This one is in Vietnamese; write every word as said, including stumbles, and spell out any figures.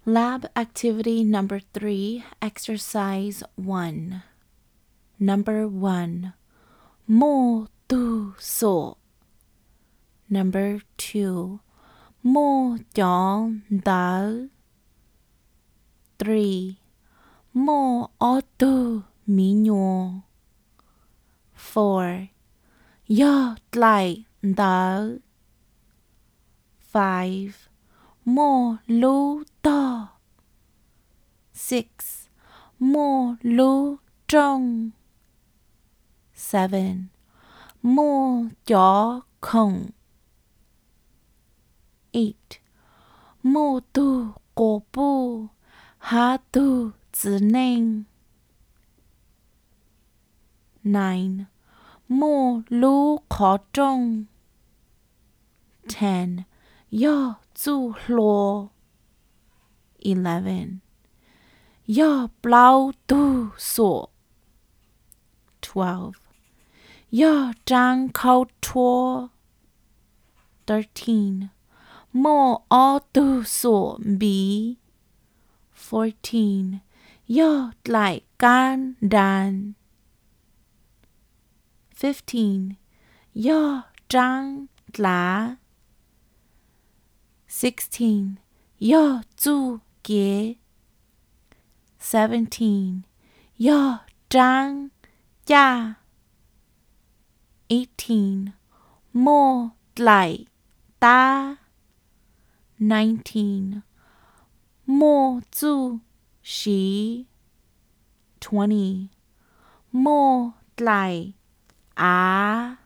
Lab activity number three, exercise one. Number one, mô tu so. Number two, mô chó đá. Three, mô ô tu mí nhô. Four, yo tlai đá. Five, mô lú to. Six, mô lú trong. Seven, mô chó khổng. Eight, mô tu cổ bu. Há tu zi nênh. Nine, mô lú khó trong. Ten, yo zu lô. Eleven, yo blau tu so. Twelve, yo zhang kao chuo. Thirteen, mô ô tu so bí. Fourteen, yo lại can đàn. Fifteen, yo zhang lá. Sixteen, yo zu gie. Seventeen, yo zhang ya. Eighteen, mô lại ta. Nineteen, mô zu xí. Twenty, mô lại á.